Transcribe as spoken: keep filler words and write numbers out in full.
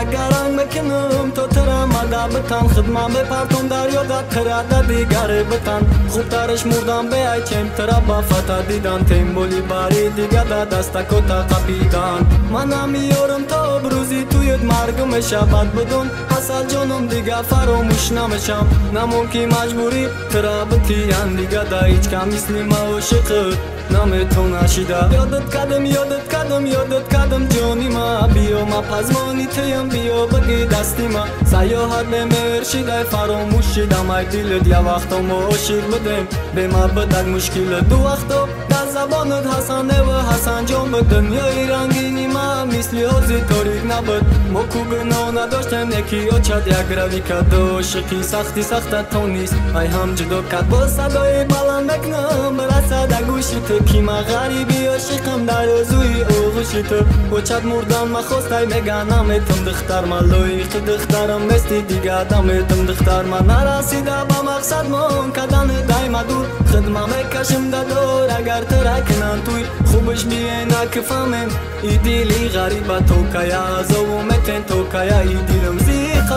garang mekinum to tera mada betan khidma be parton daryo da tera da digare betan khub tarish murdam be ay chem tera ba fata didan temboli bari diga da dasta kota qapidan manam yorum to bruzi tuyet margum shabat budun asal jonum diga faromush namasham namumki majburi tera btiyan diga da hich kam islim oshiq نامتون اشیده یادت کردم یادت کردم یادت کردم جونی ما بیو ما پزمانی تیم بیو بگی دستی ما سیاحت نمیرشیده فراموش شیدم ای دلت یا وقتا ما عاشق بدیم به ما بدک مشکل دو وقتا در زبانت حسنه و حسن جان به دنیای رنگینی ما مثلی حوزی تاریک نبود ما کو گناه نداشتیم یکی آچد یک روی کد عاشقی سختی سخت تو نیست ای هم جدا کد با صدای بلند بکنم برسد گوشت کیما غریبی عاشقم در روزوی اوغوشی تو وچت مردم مخواستای میگنم اتم دختر ملوی خود دخترم مستی دیگه دم اتم دختر من نرسیده با مقصد من کدن دایم دور خدمه میکشم در دور اگر ترکنن توی خوبش بیه نکفهمم ای دیلی غریبه تو کیا زو متن تو کیا ای دیلم زیق